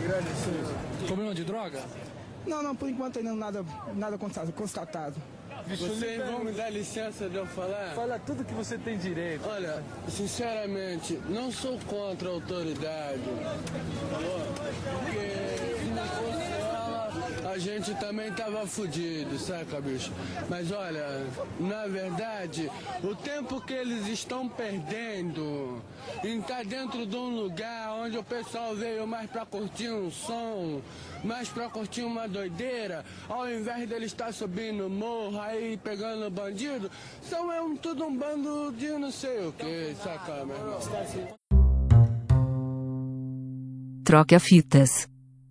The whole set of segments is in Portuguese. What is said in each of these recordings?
Problema de droga? Não, por enquanto ainda nada constatado. Vocês vão me dar licença de eu falar? Fala tudo que você tem direito. Olha, sinceramente, não sou contra a autoridade. Porque se não fosse ela, a gente também tava fudido, saca, bicho? Mas olha, na verdade, o tempo que eles estão perdendo em estar dentro de um lugar onde o pessoal veio mais pra curtir um som, mais pra curtir uma doideira, ao invés dele estar subindo o morro aí pegando bandido, são tudo um bando de não sei o que, saca, meu irmão? Troca fitas.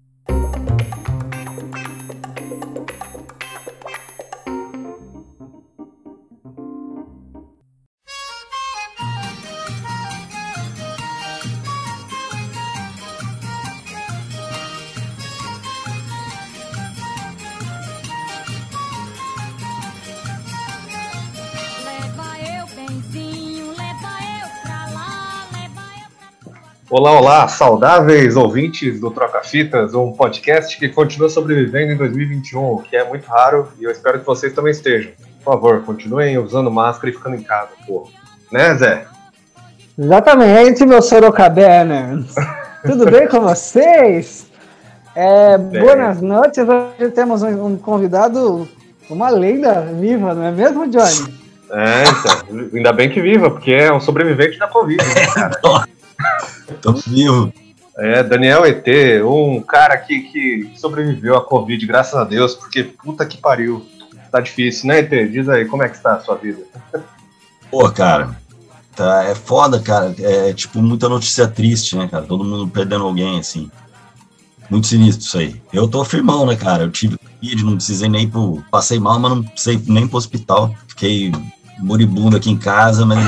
Olá, saudáveis ouvintes do Troca Fitas, um podcast que continua sobrevivendo em 2021, o que é muito raro e eu espero que vocês também estejam. Por favor, continuem usando máscara e ficando em casa, porra. Né, Zé? Exatamente, meu Sorocabernas. Tudo bem com vocês? Boas noites, hoje temos um convidado, uma lenda viva, não é mesmo, Johnny? Então, ainda bem que viva, porque é um sobrevivente da Covid, né, cara? Tô vivo. Daniel ET, um cara que sobreviveu à Covid, graças a Deus, porque puta que pariu. Tá difícil, né, ET? Diz aí, como é que está a sua vida? Pô, cara, é foda, cara. É tipo muita notícia triste, né, cara? Todo mundo perdendo alguém, assim. Muito sinistro isso aí. Eu tô firmão, né, cara? Eu tive Covid, não precisei nem passei mal, mas não precisei nem pro hospital. Fiquei moribundo aqui em casa, mas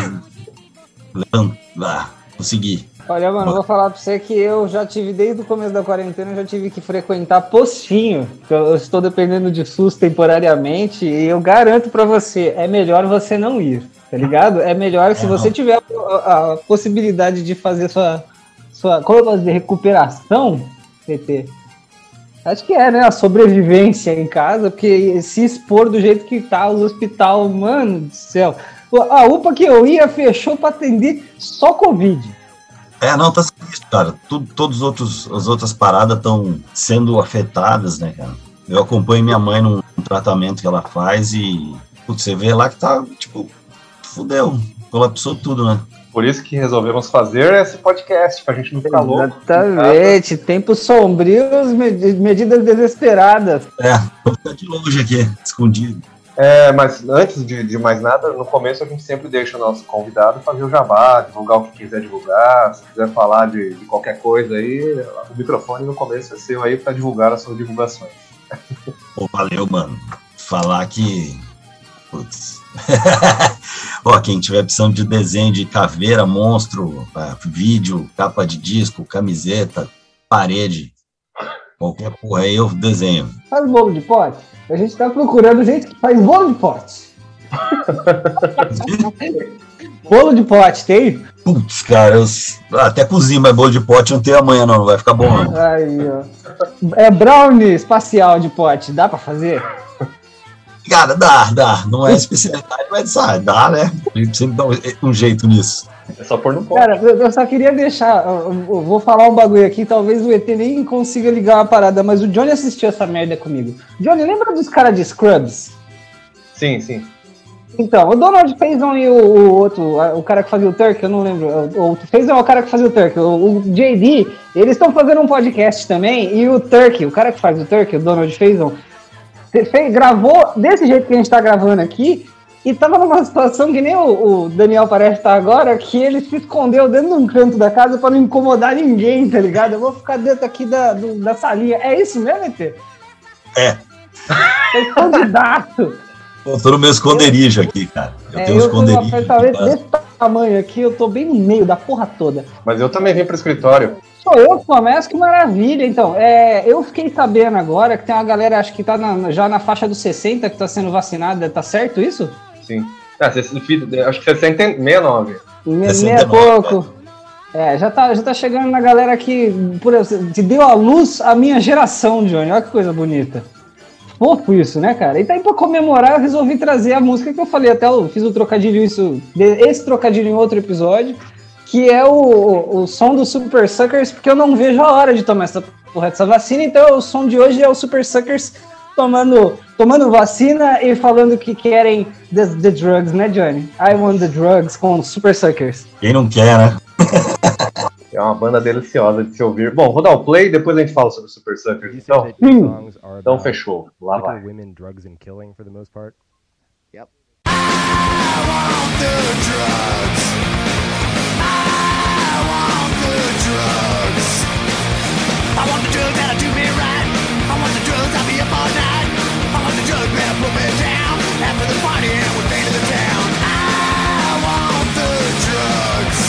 consegui. Olha, mano, vou falar pra você que eu já tive, desde o começo da quarentena, eu já tive que frequentar postinho, que eu estou dependendo de SUS temporariamente, e eu garanto pra você, é melhor você não ir, tá ligado? É melhor se você tiver a possibilidade de fazer sua como eu posso dizer, recuperação, PT. Acho que né, a sobrevivência em casa, porque se expor do jeito que tá o hospital, mano do céu. A UPA que eu ia fechou pra atender só Covid. Não, tá sinistro, cara. Todas as outras paradas estão sendo afetadas, né, cara? Eu acompanho minha mãe num tratamento que ela faz e você vê lá que tá, tipo, fudeu, colapsou tudo, né? Por isso que resolvemos fazer esse podcast, pra gente não ficar louco. Exatamente, tempos sombrios, medidas desesperadas. Vou ficar de longe aqui, escondido. Mas antes de mais nada, no começo a gente sempre deixa o nosso convidado fazer o jabá, divulgar o que quiser divulgar. Se quiser falar de qualquer coisa aí, o microfone no começo é seu aí para divulgar as suas divulgações. Pô, valeu, mano. Falar que... Putz. Ó, quem tiver precisando de desenho de caveira, monstro, vídeo, capa de disco, camiseta, parede, qualquer porra aí eu desenho. Faz bolo de pote? A gente tá procurando gente que faz bolo de pote. Bolo de pote, tem? Putz, cara, eu até cozinho, mas bolo de pote não tem amanhã não vai ficar bom não. Aí, ó. É brownie espacial de pote, dá pra fazer? Cara, dá. Não é especialidade, mas dá, né? A gente sempre dá um jeito nisso. É só pôr no ponto. Cara, eu só queria deixar, eu vou falar um bagulho aqui, talvez o ET nem consiga ligar uma parada, mas o Johnny assistiu essa merda comigo. Johnny, lembra dos caras de Scrubs? Sim. Então, o Donald Faison e o outro, o cara que fazia o Turk, eu não lembro, o Faison é o cara que fazia o Turk, o JD, eles estão fazendo um podcast também, e o Turk, o cara que faz o Turk, o Donald Faison, gravou desse jeito que a gente tá gravando aqui, e tava numa situação que nem o Daniel parece estar agora, que ele se escondeu dentro de um canto da casa pra não incomodar ninguém, tá ligado? Eu vou ficar dentro aqui da salinha. É isso mesmo, ET? É candidato. Eu tô no meu esconderijo aqui, cara. Eu tenho um esconderijo. Talvez desse tamanho aqui, eu tô bem no meio da porra toda. Mas eu também vim pro escritório. Sou eu que começo, que maravilha. Então, eu fiquei sabendo agora que tem uma galera, acho que tá já na faixa dos 60 que tá sendo vacinada. Tá certo isso? Sim. Acho que 69. 60 pouco. Já tá chegando na galera que te deu à luz a minha geração, Johnny. Olha que coisa bonita. Fofo isso, né, cara? E daí pra comemorar eu resolvi trazer a música que eu falei, até eu fiz o trocadilho, esse trocadilho em outro episódio, que é o som do Super Suckers, porque eu não vejo a hora de tomar essa vacina, então o som de hoje é o Super Suckers tomando vacina e falando que querem the drugs, né, Johnny? I want the drugs com Super Suckers. Quem não quer, né? É uma banda deliciosa de se ouvir. Bom, vou dar o play e depois a gente fala sobre Super Suckers. Então fechou. Lá vai. Women, drugs and killing for the most part. Yep. I want the drugs. I want the drugs. I want the drugs that'll do me right. I want the drugs that'll be up all night. I want the drugs that'll put me down after the party and we're paid to the town. I want the drugs.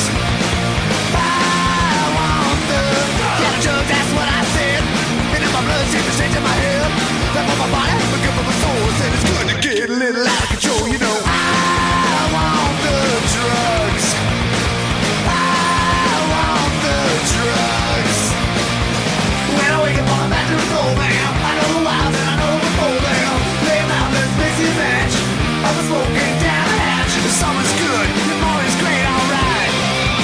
I want the drugs, that's what I said. And in my blood, see the change in my head. That's for my body, but good for my soul. Said it's good to get a little out of control, you know. I want the drugs. I want the drugs. When I wake up on the bathroom floor, man, I know the lies and I know the full down. Lay out this busy bench. I'm smoking down the hatch. The summer's good, the morning's great, alright.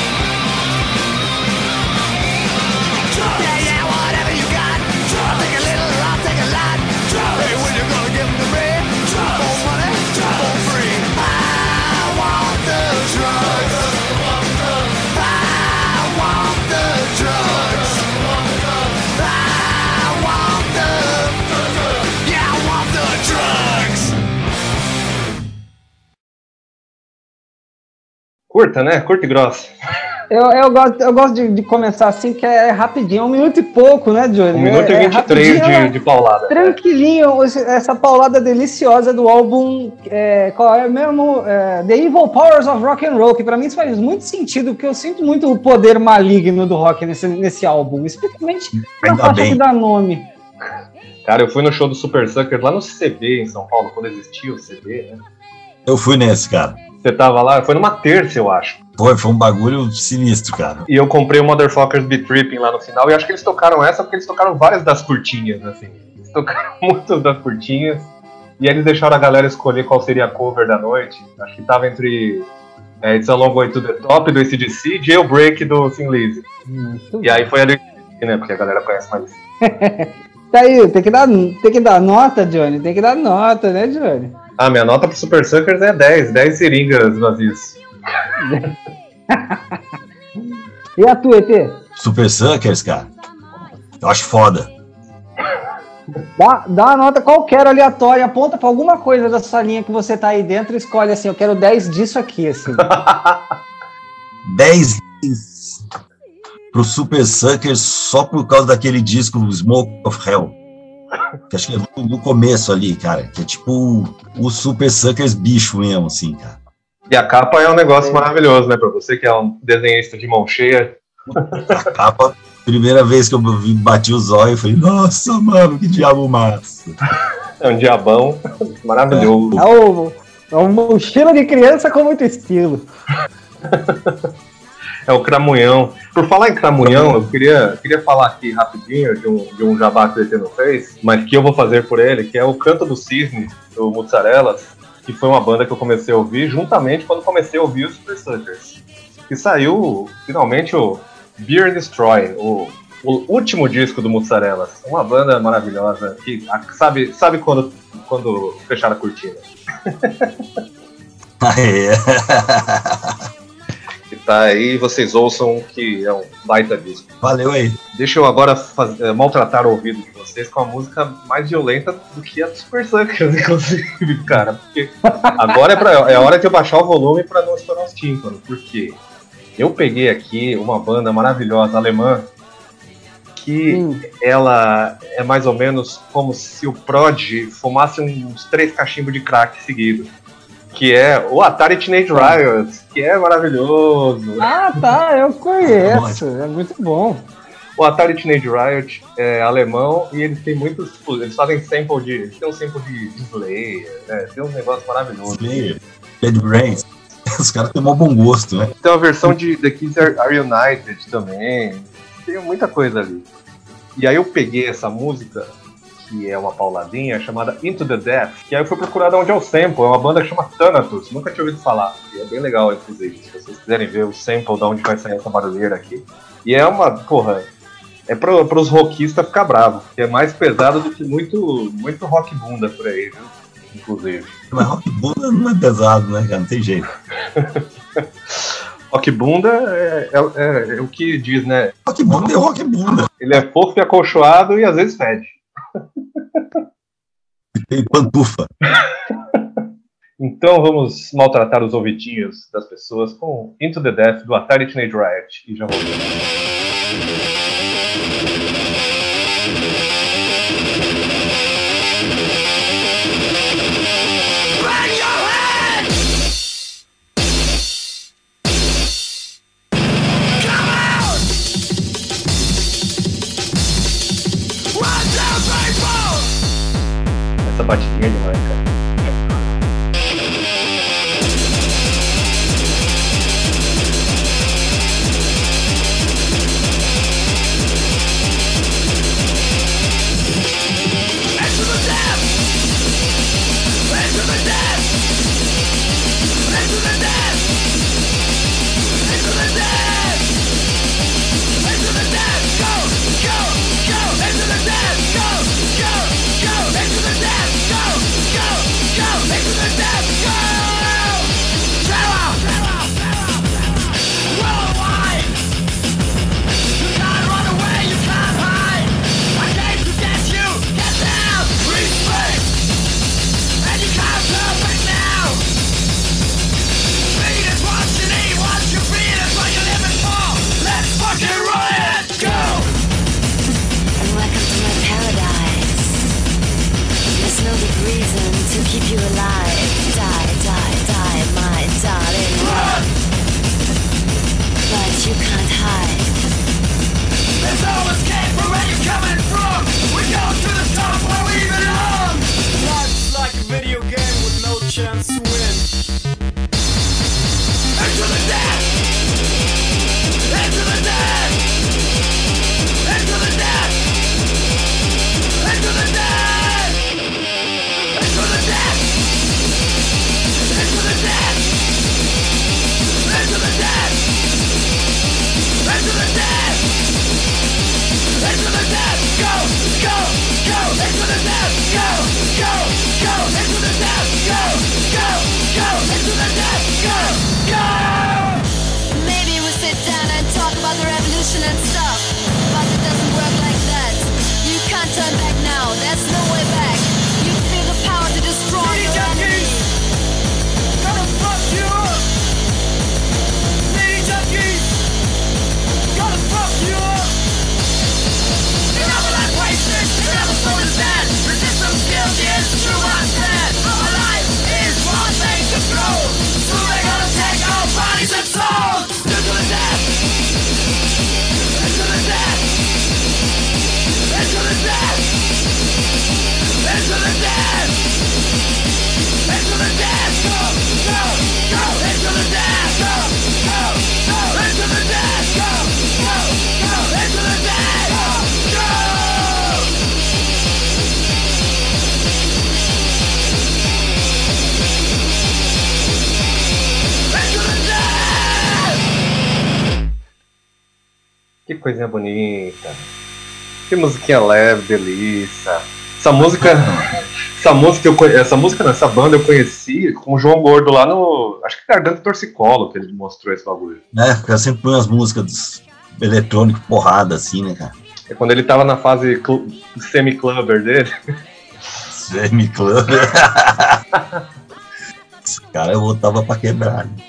Yeah, whatever you got. I'll take a little, I'll take a lot. Hey, when you gonna give me the red? For money, for free. I want the drugs. I want the drugs. I want the, yeah, I want the drugs. Curta, né? Curta e grossa. Eu gosto de começar assim, que é rapidinho, 1 minuto e pouco, né, Johnny? 1 minuto e 23 de paulada. Tranquilinho, essa paulada deliciosa do álbum, qual é mesmo? The Evil Powers of Rock and Roll, que pra mim isso faz muito sentido, porque eu sinto muito o poder maligno do rock nesse álbum, especialmente na faixa que dá nome. Cara, eu fui no show do Super Suckers lá no CB em São Paulo, quando existia o CB, né? Eu fui nesse, cara. Você tava lá? Foi numa terça, eu acho. Foi um bagulho sinistro, cara. E eu comprei o Motherfuckers Be Tripping lá no final, e acho que eles tocaram essa porque eles tocaram várias das curtinhas, assim. Eles tocaram muitas das curtinhas, e aí eles deixaram a galera escolher qual seria a cover da noite. Acho que tava entre It's a Long Way to the Top, do AC/DC, e Jailbreak, do Thin Lizzy. E aí foi a do AC/DC, né, porque a galera conhece mais. Tá aí, tem que dar nota, Johnny, tem que dar nota, né, Johnny? Ah, minha nota pro Super Suckers é 10 seringas vazias. E a tua, ET? Super Suckers, cara, eu acho foda. Dá uma nota qualquer aleatória, aponta pra alguma coisa da sua linha que você tá aí dentro e escolhe assim, eu quero 10 disso aqui, assim. 10 pro Super Suckers só por causa daquele disco Smoke of Hell. Que acho que é no começo ali, cara. Que é tipo o Super Suckers bicho mesmo, assim, cara. E a capa é um negócio maravilhoso, né? Pra você que é um desenhista de mão cheia. A capa, primeira vez que eu bati os olhos, eu falei, nossa, mano, que diabo massa. É um diabão maravilhoso. É uma mochila de criança com muito estilo. É o Cramunhão. Por falar em Cramunhão, eu queria falar aqui rapidinho de um jabá que o ET não fez, mas que eu vou fazer por ele, que é o Canto do Cisne, do Mozzarelas, que foi uma banda que eu comecei a ouvir juntamente quando comecei a ouvir os Super Suckers. E saiu, finalmente, o Beer and Destroy, o último disco do Mozzarelas. Uma banda maravilhosa, que sabe quando fechar a cortina. Que tá aí, vocês ouçam que é um baita disco. Valeu aí. Deixa eu agora maltratar o ouvido de vocês com a música mais violenta do que a do Super Suckers, inclusive, cara. Porque agora é hora de eu baixar o volume pra não estourar os tímpanos. Porque eu peguei aqui uma banda maravilhosa, alemã, que ela é mais ou menos como se o Prod fumasse uns 3 cachimbos de crack seguidos. Que é o Atari Teenage Riot, que é maravilhoso. Ah, tá, eu conheço, é muito bom. O Atari Teenage Riot é alemão e eles têm muitos, eles fazem sample eles têm um sample de Slayer, né? Tem um negócio maravilhoso. Slayer, Dead Brains. Os caras têm um bom gosto, né? Tem uma versão de The Kids Are United também. Tem muita coisa ali. E aí eu peguei essa música, que é uma pauladinha, chamada Into the Death, que aí eu fui procurar de onde é o sample. É uma banda que chama Thanatos, nunca tinha ouvido falar. E é bem legal, inclusive, se vocês quiserem ver o sample de onde vai sair essa barulheira aqui. E é uma, porra, é pros rockistas ficar bravo, porque é mais pesado do que muito rock bunda por aí, viu? Inclusive. Mas rock bunda não é pesado, né, cara? Não tem jeito. Rock bunda é o que diz, né? Rock bunda é rock bunda. Ele é fofo e acolchoado e às vezes fede. E tem pantufa. Então vamos maltratar os ouvidinhos das pessoas com Into the Death do Atari Teenage Riot. E já voltamos. Essa batidinha é demais, cara. Que coisinha bonita. Que musiquinha leve, delícia. Essa banda eu conheci com o João Gordo lá no... Acho que Garganta Torcicolo que ele mostrou esse bagulho. Porque sempre põe as músicas eletrônicas porrada assim, né, cara? É quando ele tava na fase semi-clubber dele. Semi-clubber? Esse cara eu botava pra quebrar. Né?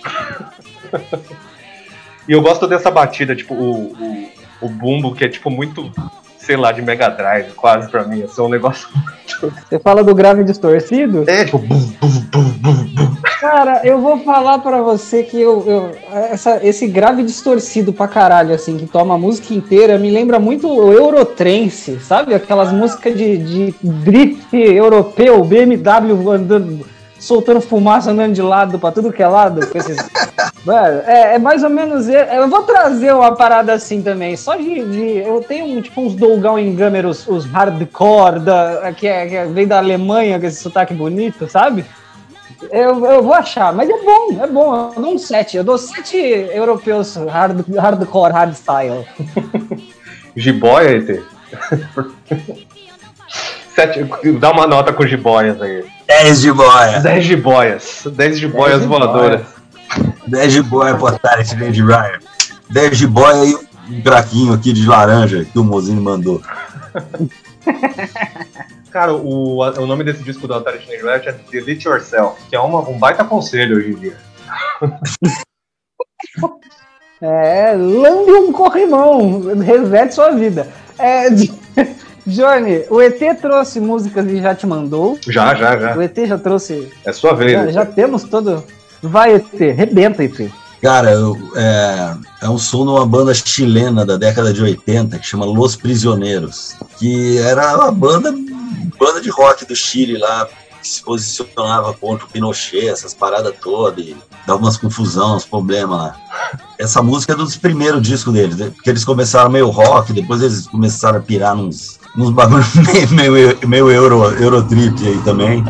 E eu gosto dessa batida, tipo, o bumbo, que é tipo muito, sei lá, de Mega Drive, quase pra mim. Assim, é um negócio muito... Você fala do grave distorcido? É, tipo, bum, bum, bum, bum, bum. Cara, eu vou falar pra você que esse grave distorcido pra caralho, assim, que toma a música inteira, me lembra muito o Eurotrance, sabe? Aquelas músicas de drift europeu, BMW andando soltando fumaça, andando de lado pra tudo que é lado. Com esses... Mano, é mais ou menos... Eu vou trazer uma parada assim também. Só eu tenho tipo uns Doppelganger, os hardcore, que vem da Alemanha, com esse sotaque bonito, sabe? Eu vou achar, mas é bom. Eu dou um 7. Eu dou 7 europeus hardcore, hardstyle. Jiboia, ET? 7, dá uma nota com jiboias aí. 10 jiboia. 10 jiboias. 10 jiboias voadoras. 10 jiboia pro Atari Teenage Ryan. 10 jiboia e um craquinho aqui de laranja que o Mozinho mandou. Cara, o nome desse disco do Atari Teenage Ryan é Delete Yourself, que é um baita conselho hoje em dia. Lambe um corrimão, resete sua vida. Johnny, o ET trouxe músicas e já te mandou? Já. O ET já trouxe? É sua vez. Já temos todo... Vai, ET, rebenta, ET. Cara, é um som de uma banda chilena da década de 80 que chama Los Prisioneiros, que era uma banda de rock do Chile lá, que se posicionava contra o Pinochet, essas paradas todas, e dava umas confusão, uns problemas lá. Essa música é dos primeiros discos deles, né? Porque eles começaram meio rock, depois eles começaram a pirar nos bagulhos meio Eurotrip aí também.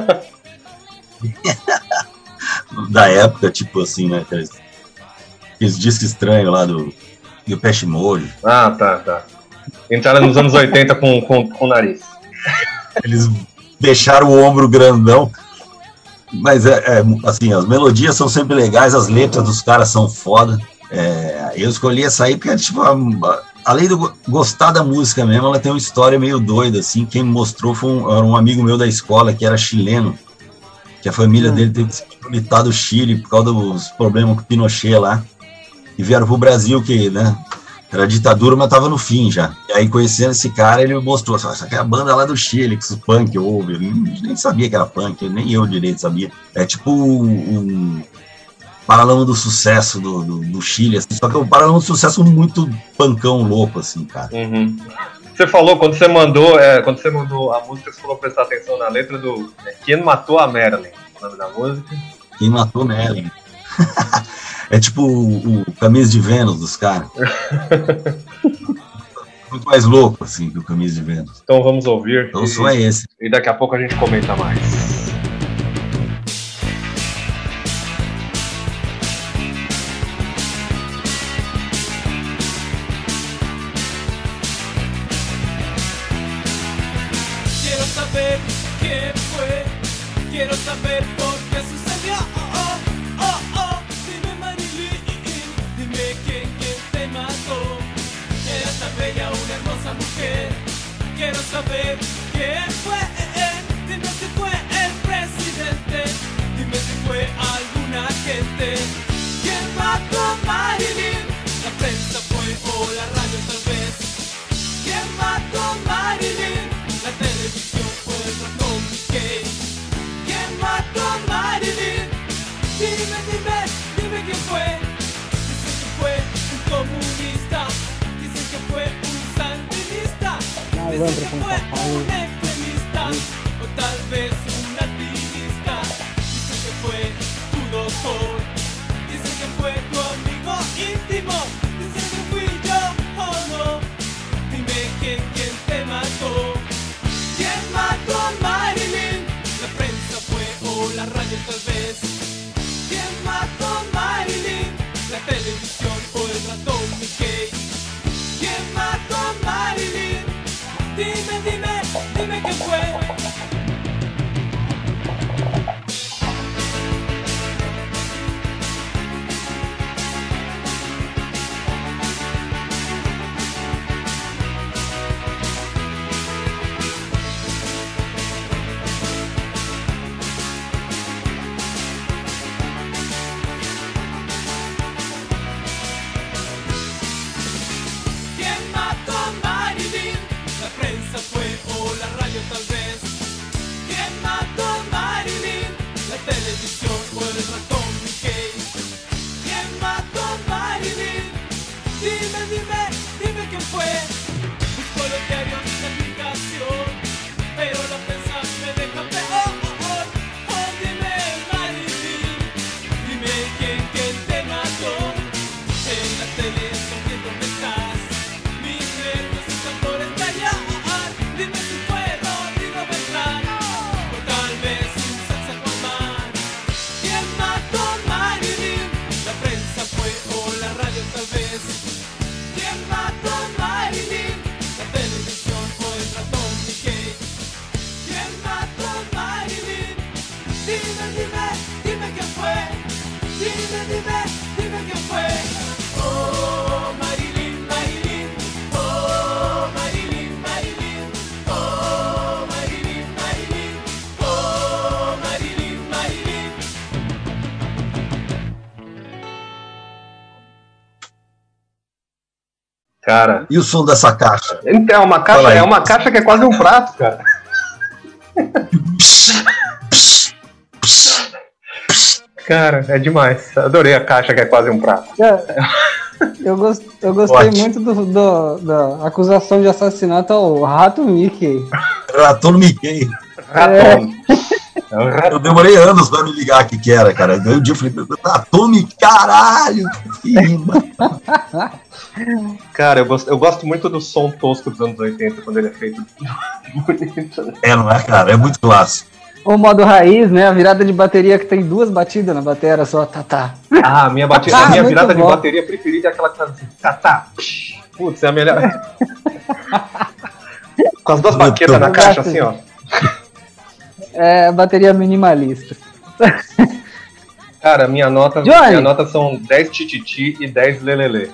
Da época, tipo assim, né? Aqueles discos estranhos lá do Depeche Mode. Ah, tá. Entraram nos anos 80 com o nariz. Eles deixaram o ombro grandão. Mas assim, as melodias são sempre legais, as letras dos caras são foda. Eu escolhi essa aí porque, tipo, além de gostar da música mesmo, ela tem uma história meio doida, assim. Quem me mostrou era um amigo meu da escola, que era chileno, que a família dele teve que se militar do Chile por causa dos problemas com o Pinochet lá. E vieram pro Brasil, que, né, era ditadura, mas tava no fim já. E aí, conhecendo esse cara, ele me mostrou, essa aqui é a banda lá do Chile, que esse punk ouve. Eu nem sabia que era punk, nem eu direito sabia. É tipo um Paralama do Sucesso do Chile, assim, só que é um Paralama do Sucesso muito punkão louco, assim, cara. Uhum. Você falou, quando você mandou a música, você falou prestar atenção na letra do Quem Matou a Marilyn, o nome da música. Quem Matou Marilyn. É tipo o Camisa de Vênus dos caras. Muito mais louco, assim, que o Camisa de Vênus. Então vamos ouvir. Então o som é esse. E daqui a pouco a gente comenta mais. Quiero saber por qué sucedió. Dime Marilyn, dime quién te mató. Era tan bella, una hermosa mujer. Quiero saber quién fue. Dime si fue el presidente. Dime si fue algún agente. ¿Quién mató a Marilyn? La prensa fue o la radio tal vez. ¿Quién mató a Marilyn? La televisión fue el ratón Mickey. ¿Quién mató a Marilyn? Dime quién fue. Dicen que fue un comunista. Dicen que fue un sandinista. Dicen que fue un extremista. O tal vez un activista. Dicen que fue tu doctor. Dicen que fue tu amigo íntimo. Dicen que fui yo o no. Dime quién te mató. ¿Quién mató a Marilyn? La prensa fue o la radio tal vez. ¿Quién mató a Marilyn? La televisión o el ratón Mickey. ¿Quién mató a Marilyn? Dime quién fue. Cara, E o som dessa caixa? então, Fala aí. é uma caixa que é quase um prato, cara. Cara, é demais. Adorei a caixa que é quase um prato. Eu gostei Ótimo. muito da acusação de assassinato ao Rato Mickey. Raton Mickey. Ratão. É um ratão. Eu demorei anos pra me ligar o que era, cara. Daí um dia eu falei, Raton Mickey, caralho! Que rima. Cara, eu gosto muito do som tosco dos anos 80, quando ele é feito bonito. Né? Não é, cara? É muito clássico. O modo raiz, né? A virada de bateria que tem 2 batidas na bateria só, tá. Ah, a minha Muito virada de bom. bateria preferida é aquela que tá assim, tá. Putz, é a melhor. Com as 2 baquetas na caixa, assim, ó. É bateria minimalista. Cara, minha nota são 10 tititi e 10 lelele.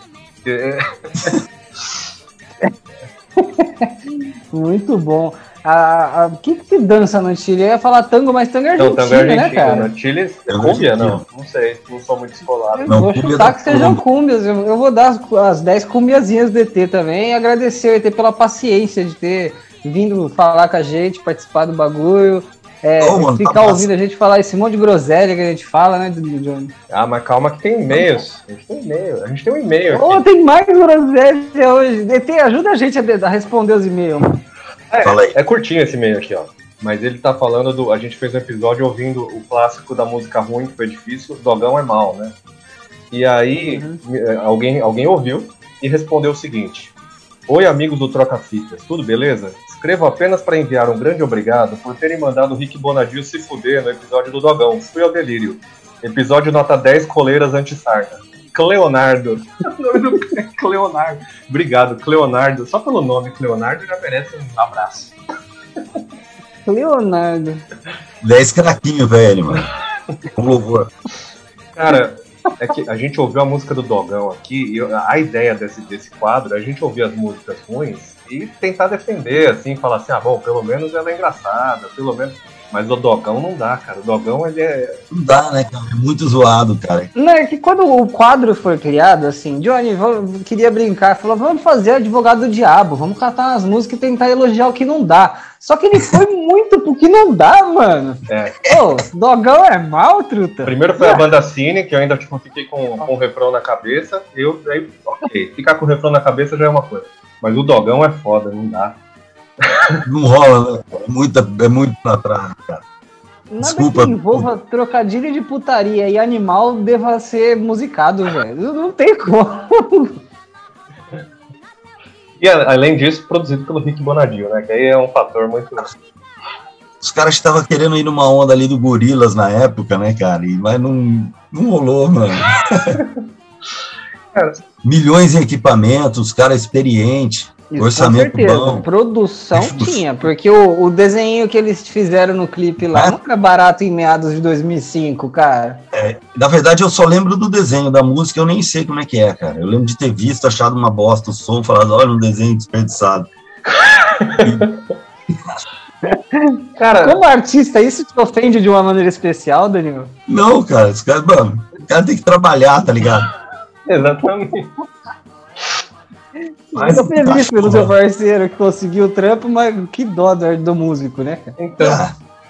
Muito bom. O que dança no Chile? Eu ia falar tango, mas tango é Então, argentino, também é né, argentino, cara? né? Chile, Tango cúmbia, argentino. não sei, não sou muito escolado. Eu Não, vou cúmbia chutar da que sejam Colômbia. cúmbias. Eu vou dar as 10 cúmbiazinhas do ET também e agradecer o ET pela paciência de ter vindo falar com a gente, participar do bagulho. Mano, Ficar tá massa. ouvindo a gente falar esse monte de groselha que a gente fala, né, Johnny? Ah, mas calma que tem e-mails. A gente tem um e-mail aqui. Ô, tem mais groselha hoje. ET, ajuda a gente a responder os e-mails, mano. Fala aí. É curtinho esse e-mail aqui, ó. Mas ele tá falando a gente fez um episódio ouvindo o clássico da música ruim, que foi difícil, Dogão é mal, né? E aí, alguém ouviu e respondeu o seguinte: Oi, amigos do Troca Fitas, tudo beleza? Escrevo apenas para enviar um grande obrigado por terem mandado o Rick Bonadio se fuder no episódio do Dogão. Fui ao delírio. Episódio nota 10, coleiras anti-sarda. Cleonardo. O nome do cara é Cleonardo. Obrigado, Cleonardo. Só pelo nome Cleonardo já merece um abraço. Leonardo. 10 craquinhos, velho, mano. Com louvor. Cara, é que a gente ouviu a música do Dogão aqui, e a ideia desse quadro é a gente ouvir as músicas ruins e tentar defender, assim, falar assim, bom, pelo menos ela é engraçada, pelo menos... Mas o Dogão não dá, cara. O Dogão, ele é... Não dá, né, cara? É muito zoado, cara. Não, é que quando o quadro foi criado, assim, Johnny queria brincar, falou, vamos fazer advogado do diabo, vamos catar umas músicas e tentar elogiar o que não dá. Só que ele foi muito pro que não dá, mano. Ô, Dogão é mal, truta? Primeiro foi a banda Cine, que eu ainda fiquei com o refrão na cabeça. Aí, ok, ficar com o refrão na cabeça já é uma coisa. Mas o Dogão é foda, não dá. Não rola, né? É muito pra trás, cara. Nada Desculpa. que envolva trocadilho de putaria e animal deva ser musicado, velho. Não tem como. E além disso, produzido pelo Rick Bonadio, né? Que aí é um fator muito... Os caras estavam querendo ir numa onda ali do Gorilas na época, né, cara? Mas não rolou, mano. Cara, Milhões em equipamentos, cara experiente, Isso, orçamento com certeza. bom. Produção tinha, porque o desenho que eles fizeram no clipe lá não era barato em meados de 2005, cara. Na verdade, eu só lembro do desenho da música, eu nem sei como é que é, cara. Eu lembro de ter visto, achado uma bosta o som, falado, olha, um desenho desperdiçado. cara, Como artista, isso te ofende de uma maneira especial, Danilo? Não, cara, esse cara, mano, o cara tem que trabalhar, tá ligado? exatamente. Mas Tô feliz pelo seu parceiro que conseguiu o trampo, mas que dó do músico, né, cara? Então,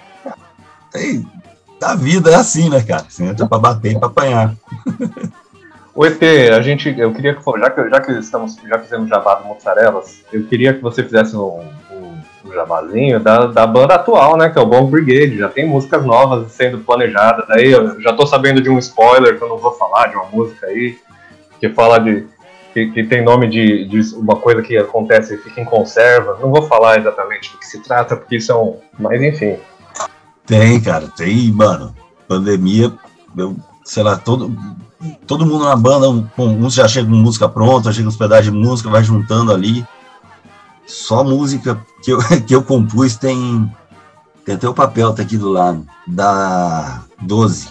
A vida é assim, né, cara? Você entra pra bater e pra apanhar. o ET, eu queria que, já que já fizemos jabá do Mozzarelas, eu queria que você fizesse um jabazinho da banda atual, né, que é o Bomb Brigade. Já tem músicas novas sendo planejadas. Daí eu já tô sabendo de um spoiler que eu não vou falar, de uma música aí, que fala que tem nome de uma coisa que acontece e fica em conserva. Não vou falar exatamente do que se trata, porque isso é um... Mas enfim. Tem, cara, tem, mano. Pandemia, sei lá, todo mundo na banda, uns já chega com música pronta, chega com os pedaços de música, vai juntando ali. Só música que eu compus tem até o papel, tá aqui do lado, da 12.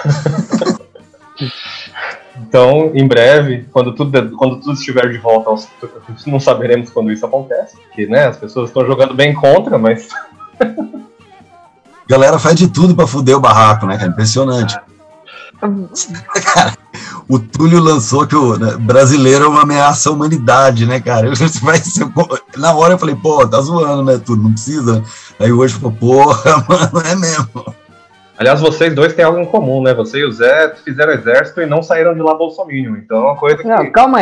Então, em breve, quando tudo estiver de volta, não saberemos quando isso acontece, porque, né, as pessoas estão jogando bem contra, mas... A galera faz de tudo pra fuder o barraco, né, cara? Impressionante. Cara, o Túlio lançou que o brasileiro é uma ameaça à humanidade, né, cara? Na hora eu falei, pô, tá zoando, né, Túlio? Não precisa. Aí hoje, porra, mano, é mesmo. Aliás, vocês dois têm algo em comum, né? Você e o Zé fizeram exército e não saíram de lá bolsominion. Então é uma coisa que... Não, calma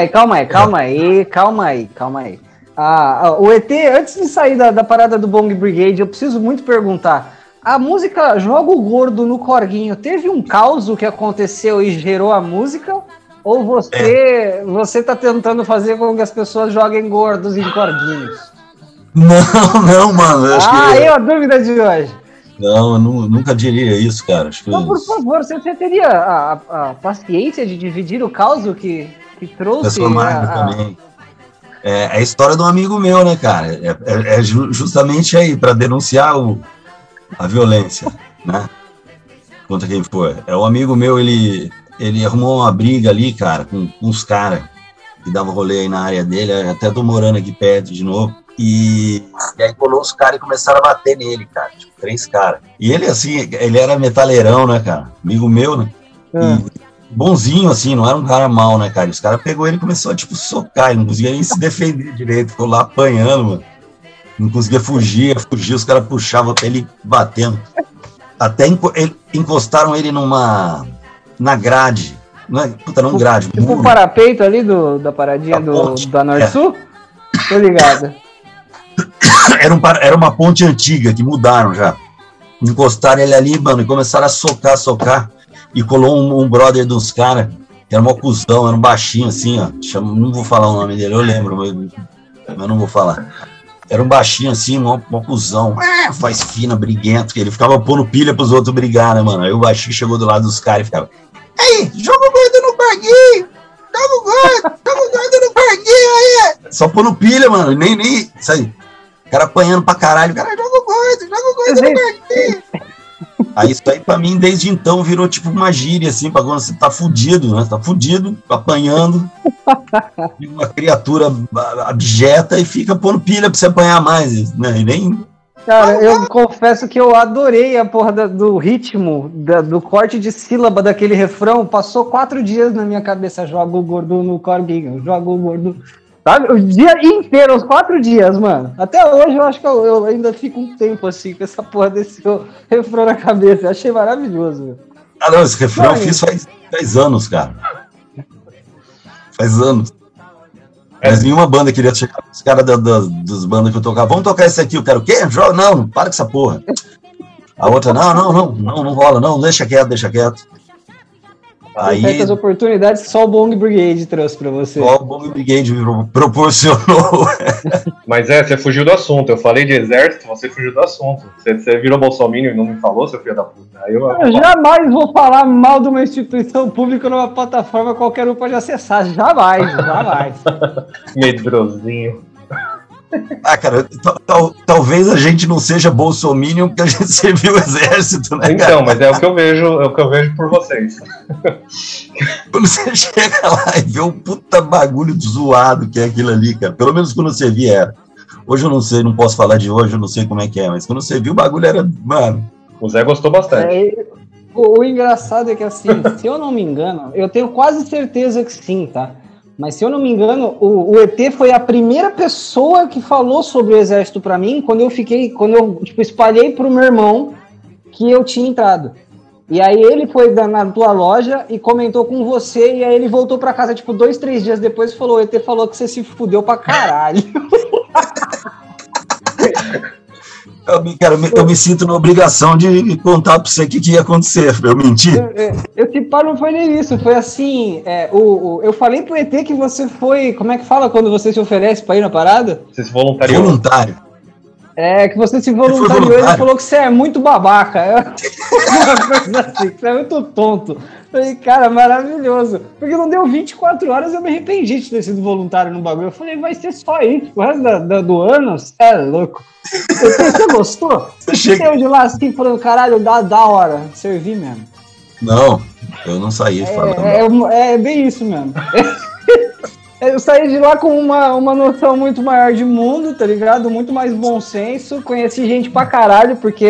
aí. O ET, antes de sair da parada do Bong Brigade, eu preciso muito perguntar. A música Joga o Gordo no Corguinho, teve um caos que aconteceu e gerou a música? Ou você tá tentando fazer com que as pessoas joguem gordos em corguinhos? Não, mano. Aí a dúvida de hoje. Não, eu nunca diria isso, cara. Acho que então, por favor, você teria a paciência de dividir o caos que trouxe... também. É a história de um amigo meu, né, cara? É justamente aí, para denunciar a violência, né? Contra quem for. É um amigo meu, ele arrumou uma briga ali, cara, com uns caras que davam rolê aí na área dele, até tô morando aqui perto de novo. E aí colou os caras e começaram a bater nele, cara. Tipo, 3 caras. E ele, assim, ele era metaleirão, né, cara? Amigo meu, né? E bonzinho, assim, não era um cara mau, né, cara? E os caras pegou ele e começou a, tipo, socar. Ele não conseguia nem se defender direito. Ficou lá apanhando, mano. Não conseguia fugir. Os caras puxavam até ele batendo. Até encostaram ele na grade. Não é, puta, não grade. Tipo o parapeito ali da paradinha da Norte-Sul? Tô ligado. Era uma ponte antiga que mudaram já. Encostaram ele ali, mano, e começaram a socar. E colou um brother dos caras, que era um cuzão, era um baixinho assim, ó. Não vou falar o nome dele, eu lembro, mas não vou falar. Era um baixinho assim, um cuzão, faz fina, briguento, que ele ficava pondo pilha pros outros brigar, né, mano? Aí o baixinho chegou do lado dos caras e ficava: "Ei, joga o gordo no barguinho! Joga o gordo no barguinho aí!" Só pondo pilha, mano, nem sabe? O cara apanhando pra caralho, o cara joga o gordo no barguinho! Aí isso aí pra mim, desde então, virou tipo uma gíria, assim, pra quando você tá fudido, né? Tá fudido, apanhando, uma criatura abjeta e fica pondo pilha pra você apanhar mais, né? E nem... Cara, eu confesso que eu adorei a porra do ritmo, do corte de sílaba daquele refrão. Passou 4 dias na minha cabeça. Joga o gordo no corguinho, joga o gordo... Sabe? O dia inteiro, os 4 dias, mano. Até hoje eu acho que eu ainda fico um tempo assim com essa porra desse refrão na cabeça. Eu achei maravilhoso, meu. Ah, não, esse refrão eu fiz faz anos, cara. Faz anos. Mas nenhuma banda queria chegar com os caras das bandas que eu tocava. Vamos tocar esse aqui, eu quero o quê? Não, para com essa porra. A outra, não rola, não, deixa quieto. Aí, certas oportunidades que só o Bong Brigade trouxe pra você. Só o Bong Brigade me proporcionou. Mas você fugiu do assunto. Eu falei de exército, você fugiu do assunto. Você virou bolsominion e não me falou, seu filho da puta. Eu jamais vou falar mal de uma instituição pública numa plataforma que qualquer um pode acessar. Jamais. Medrosinho. Ah, cara, talvez a gente não seja bolsominion porque a gente serviu o exército, né, cara? Então, mas é o que eu vejo por vocês. Quando você chega lá e vê um puta bagulho zoado que é aquilo ali, cara, pelo menos quando você via era. Hoje eu não sei, não posso falar de hoje, eu não sei como é que é, mas quando você viu o bagulho era, mano... O Zé gostou bastante. O engraçado é que, assim, se eu não me engano, eu tenho quase certeza que sim, tá? Mas se eu não me engano, o ET foi a primeira pessoa que falou sobre o exército pra mim quando eu tipo, espalhei pro meu irmão que eu tinha entrado. E aí ele foi na tua loja e comentou com você, e aí ele voltou pra casa, tipo, 2, 3 dias depois e falou: o ET falou que você se fudeu pra caralho. Eu me sinto na obrigação de contar pra você o que ia acontecer, eu menti. Não foi nem isso, foi assim, eu falei pro ET que você foi, como é que fala quando você se oferece pra ir na parada? Você se voluntariou. Voluntário. Que você se voluntariou, ele falou que você é muito babaca. Uma coisa assim, que você é muito tonto. Falei, cara, maravilhoso. Porque não deu 24 horas, eu me arrependi de ter sido voluntário no bagulho. Eu falei, vai ser só isso, o resto do ano, é louco. Você gostou? Você saiu de lá assim, falando, caralho, da hora, servi mesmo. Não, eu não saí falando. É bem isso mesmo. Eu saí de lá com uma noção muito maior de mundo, tá ligado? Muito mais bom senso. Conheci gente pra caralho, porque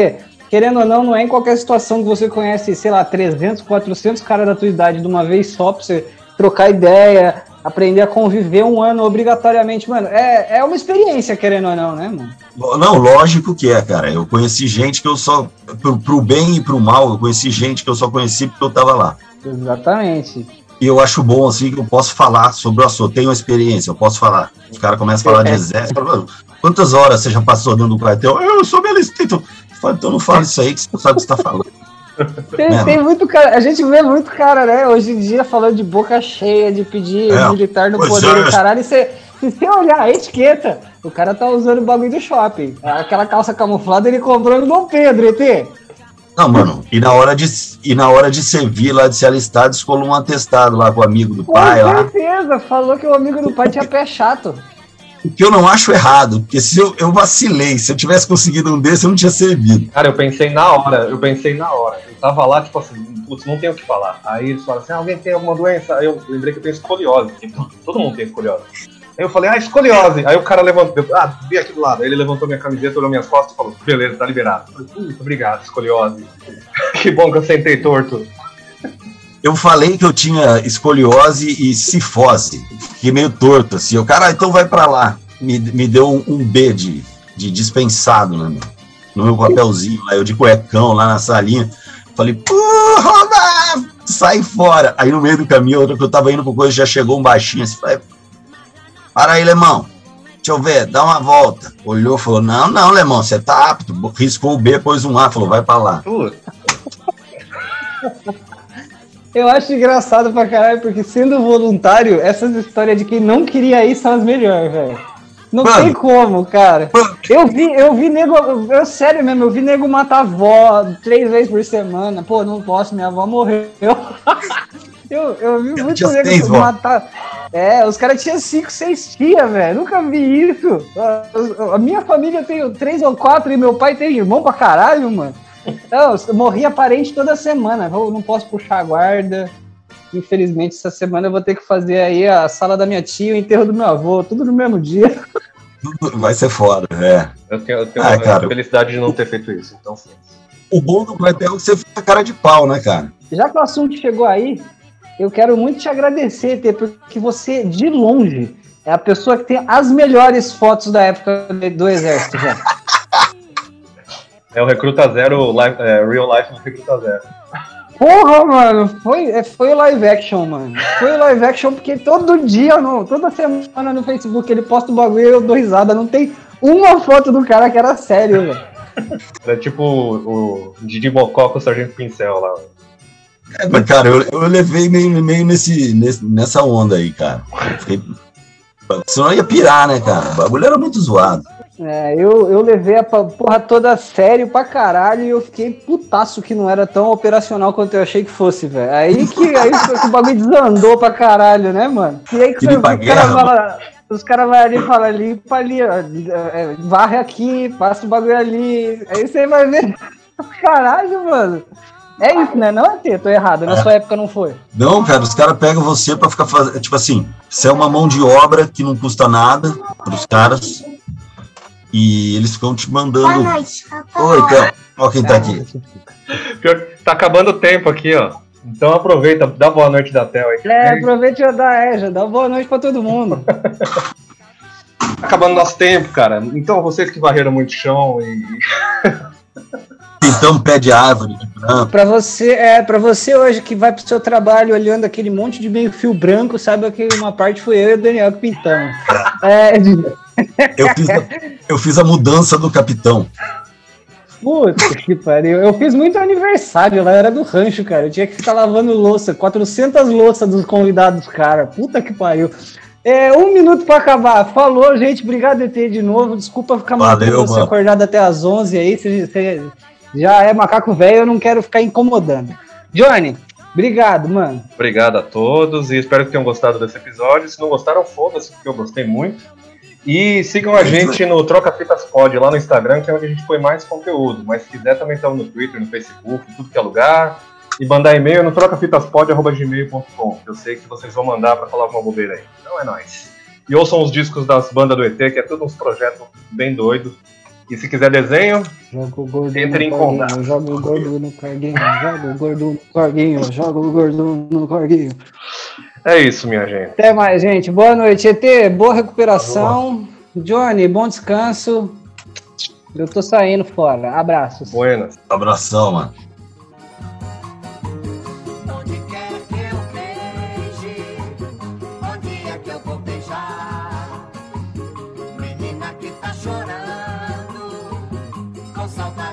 querendo ou não, não é em qualquer situação que você conhece, sei lá, 300, 400 caras da tua idade de uma vez só pra você trocar ideia, aprender a conviver um ano obrigatoriamente, mano. É uma experiência, querendo ou não, né, mano? Não, lógico que é, cara. Eu conheci gente que eu só, pro bem e pro mal, eu conheci gente que eu só conheci porque eu tava lá. Exatamente. E eu acho bom, assim, que eu posso falar sobre o assunto. Tenho uma experiência, eu posso falar. Os caras começam a falar de exército. Quantas horas você já passou dentro do quartel? Eu sou militante. Então não fala isso aí, que você não sabe o que você tá falando. Tem muito cara, a gente vê muito cara, né, hoje em dia falando de boca cheia, de pedir militar no poder do caralho, e se você olhar a etiqueta, o cara tá usando o bagulho do shopping. Aquela calça camuflada ele comprou no Dom Pedro, ET. Não, mano, e na hora de servir lá, de se alistar, descolou um atestado lá com o amigo do pai lá. Com certeza, falou que o amigo do pai tinha pé chato. O que eu não acho errado, porque se eu vacilei, se eu tivesse conseguido um desse, eu não tinha servido. Cara, eu pensei na hora. Eu tava lá, tipo assim, putz, não tenho o que falar. Aí eles falaram assim, alguém tem alguma doença? Aí eu lembrei que eu tenho escoliose. Todo mundo tem escoliose. Aí eu falei, escoliose. Aí o cara levantou, vi aqui do lado. Aí ele levantou minha camiseta, olhou minhas costas e falou, beleza, tá liberado. Eu falei, muito obrigado, escoliose. Que bom que eu sentei torto. Eu falei que eu tinha escoliose e cifose. Fiquei meio torto, assim. O cara, então vai pra lá. Me deu um B de dispensado, né, no meu papelzinho lá. Eu de cuecão lá na salinha. Falei, porra, sai fora. Aí no meio do caminho, outra que eu tava indo pro coisa, já chegou um baixinho assim. Falei, para aí, Lemão. Deixa eu ver, dá uma volta. Olhou, falou, não, Lemão, você tá apto. Riscou o B, pôs um A, falou, vai pra lá. Eu acho engraçado pra caralho, porque sendo voluntário, essas histórias de quem não queria ir são as melhores, velho. Não tem como, cara. Eu vi nego, sério mesmo, eu vi nego matar a avó 3 vezes por semana. Pô, não posso, minha avó morreu. Eu vi muito nego matar. Os caras tinham 5, 6 tias, velho. Nunca vi isso. A minha família tem 3 ou 4 e meu pai tem irmão pra caralho, mano. Não, eu morria parente toda semana. Eu não posso puxar a guarda. Infelizmente, essa semana eu vou ter que fazer aí a sala da minha tia e o enterro do meu avô, tudo no mesmo dia. Vai ser foda, é. Eu tenho a felicidade de não ter feito isso, então sim. O bom do quartel é que você fica cara de pau, né, cara? Já que o assunto chegou aí, eu quero muito te agradecer, Tê, porque você, de longe, é a pessoa que tem as melhores fotos da época do Exército, já. É o Recruta Zero, Real Life do Recruta Zero. Porra, mano, foi o live action, mano. Foi o live action porque todo dia, toda semana no Facebook ele posta o bagulho e eu dou risada. Não tem uma foto do cara que era sério, velho. É tipo o Didi Mocó com o Sargento Pincel lá. Mas, cara, eu levei meio nessa onda aí, cara. Senão eu ia pirar, né, cara? O bagulho era muito zoado. Eu levei a porra toda a sério pra caralho e eu fiquei putaço que não era tão operacional quanto eu achei que fosse, velho. Aí que o bagulho desandou pra caralho, né, mano? E aí que os caras vão ali e falam, limpa ali, ó, varre aqui, passa o bagulho ali. Aí você vai ver. Caralho, mano. É isso, né? Não é ter, tô errado. Na sua época não foi. Não, cara, os caras pegam você pra ficar fazendo. Tipo assim, você é uma mão de obra que não custa nada pros caras. E eles ficam te mandando. Boa noite. Oi, então. Olha quem tá aqui. Pior que tá acabando o tempo aqui, ó. Então aproveita, dá boa noite da Tel aí. Aproveita e já dá boa noite pra todo mundo. Tá acabando nosso tempo, cara. Então vocês que varreram muito chão e. Então, pé de árvore, de branco. Pra você hoje que vai pro seu trabalho olhando aquele monte de meio fio branco, saiba que uma parte foi eu e o Daniel que pintamos. Eu fiz a mudança do capitão. Puta que pariu. Eu fiz muito aniversário lá, era do rancho, cara. Eu tinha que ficar lavando louça, 400 louças dos convidados, cara. Puta que pariu. 1 minuto pra acabar. Falou, gente. Obrigado, ET, de novo. Desculpa ficar mantendo você acordado até as 11 aí. Você já é macaco velho, eu não quero ficar incomodando. Johnny, obrigado, mano. Obrigado a todos e espero que tenham gostado desse episódio. Se não gostaram, foda-se, porque eu gostei muito. E sigam a gente no Troca Fitas Pod, lá no Instagram, que é onde a gente põe mais conteúdo. Mas se quiser, também estamos no Twitter, no Facebook, em tudo que é lugar. E mandar e-mail no trocafitaspod@gmail.com. Eu sei que vocês vão mandar pra falar alguma bobeira aí. Então é nóis. E ouçam os discos das bandas do ET, que é tudo uns projetos bem doidos. E se quiser desenho, Joga o gordo entre em no corguinho, contato. joga o gordo no corguinho, joga o gordo no corguinho, joga o gordo no corguinho. É isso, minha gente. Até mais, gente. Boa noite, ET. Boa recuperação. Johnny, bom descanso. Eu tô saindo fora. Abraços. Buenas. Abração, mano. Onde quer que eu beije, onde é que eu vou beijar? Menina que tá chorando, com saudade.